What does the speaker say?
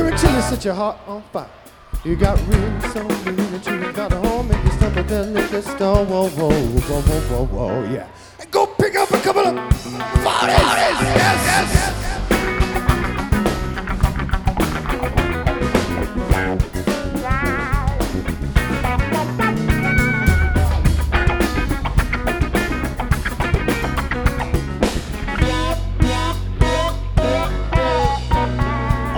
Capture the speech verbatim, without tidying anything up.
real and chilly, set your heart on fire. You got real, so real and chilly, got a home, make you stumble, then lick the stone. Whoa, whoa, whoa, whoa, whoa, whoa, yeah. And go pick up a couple of bodies. Yes, yes, yes.